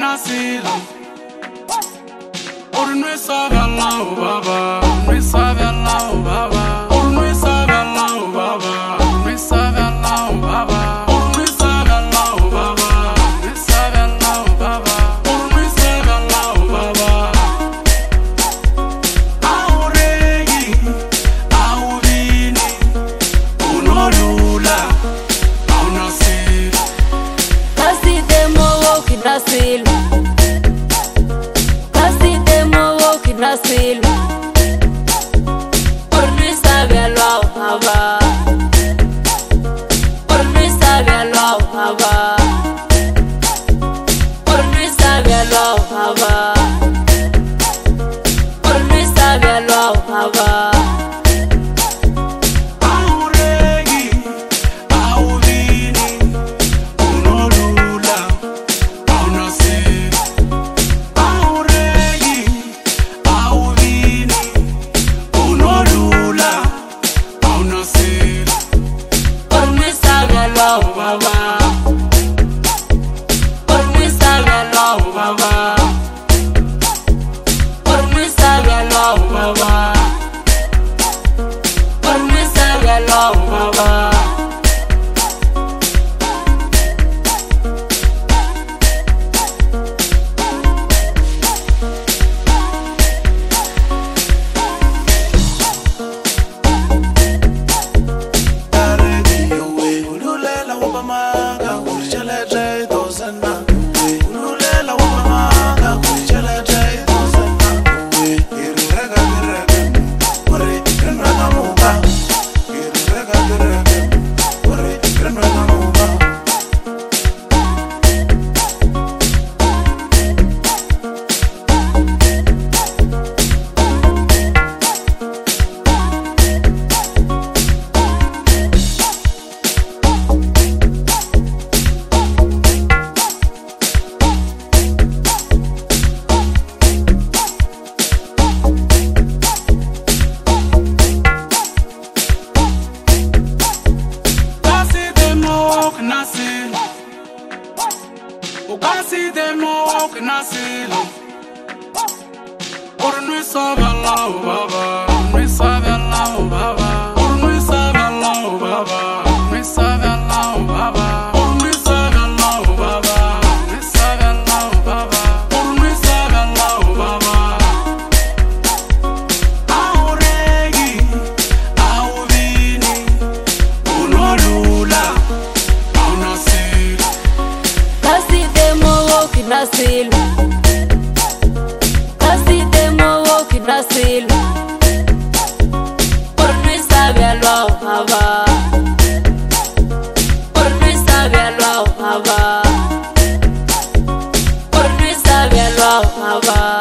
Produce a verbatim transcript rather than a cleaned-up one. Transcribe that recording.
nasilo. Or no sabe Allah, baba. No sabe Allah, baba. Or no sabe Allah, baba. No sabe Allah, baba. Or no sabe Allah, baba. No sabe Allah, baba. Or no sabe Allah, baba. Auregi, auvini, unolula, aunasilo. Kasi demo woki nasilo. Nasil Por lui sabe lo hava Por lui sabe lo hava Por lui sabe lo hava Por lui sabe lo hava Auregi auvini unolula aunasilo baba. Por mí sabe lo baba. Por mí sabe lo baba. Por mí sabe lo baba. Ugasi demo walk nasilo. Por no sabe Allah, baba. No sabe Allah, baba. Por no sabe Allah, baba. No sabe Allah, baba. Por no sabe Allah, baba. No sabe Allah, baba. Por no sabe Allah, baba. Auregi, auvini, unolula, aunasilo. Nasil Kasi demo woki nasil Por lui sabe lo hava Por lui sabe lo hava Por lui sabe lo hava